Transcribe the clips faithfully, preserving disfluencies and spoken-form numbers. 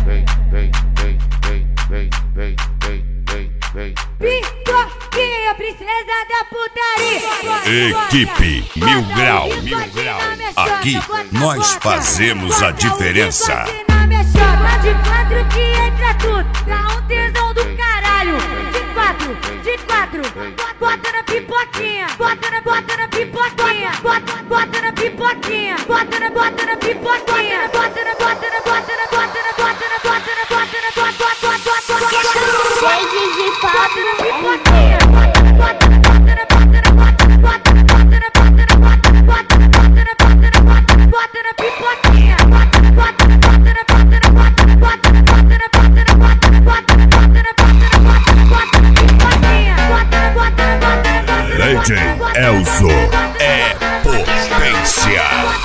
Pipoquinha, princesa da putaria. Equipe Mil Grau, Mil Grau. Aqui nós fazemos a diferença. De quatro que entra tudo, dá um tesão do caralho. De quatro, de quatro, bota na pipoquinha, bota na, bota na pipoquinha, bota, bota na pipoquinha, bota na, bota na pipoquinha, bota na, bota na, bota na, bota na, bota na, bota na, bota na, bota, bota, bota, bota, bota. Cheio de bota na pipoquinha, bota na, bota na, bota na, bota na, bota na, bota na, bota na, bota na, bota na, bota na, bota na, bota na, bota na, bota na pipoquinha, bota na, bota na, bota na, bota na, bota na, bota na, bota na, bota na, bota na, bota na, bota na, bota na, bota na, bota na pipoquinha, bota na, bota na, bota na, bota na. D J Elzo é potência.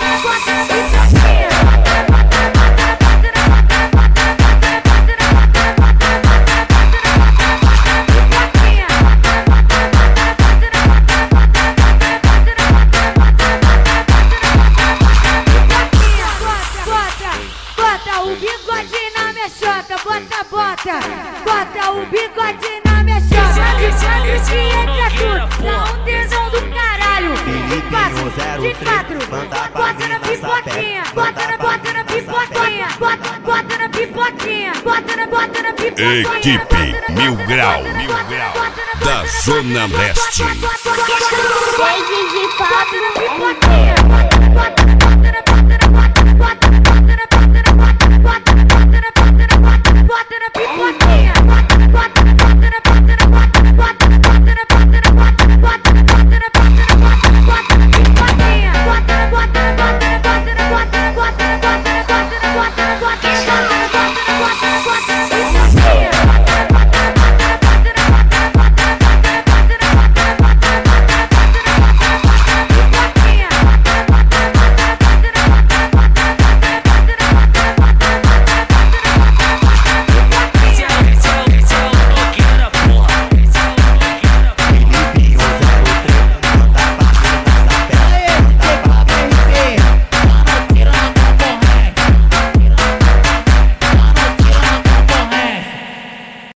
Bota o bigode na minha chota, bota, bota, bota o bigode na minha chota. De quatro que entra tudo, dá um tesão do caralho. De quatro, de quatro, bota na pipoquinha, bota na, bota na pipoquinha, bota, bota na pipoquinha, bota na, bota na pipoquinha. Equipe Mil Grau, Mil Grau da Zona Leste. Cheio de bota na pipoquinha, bota, bota.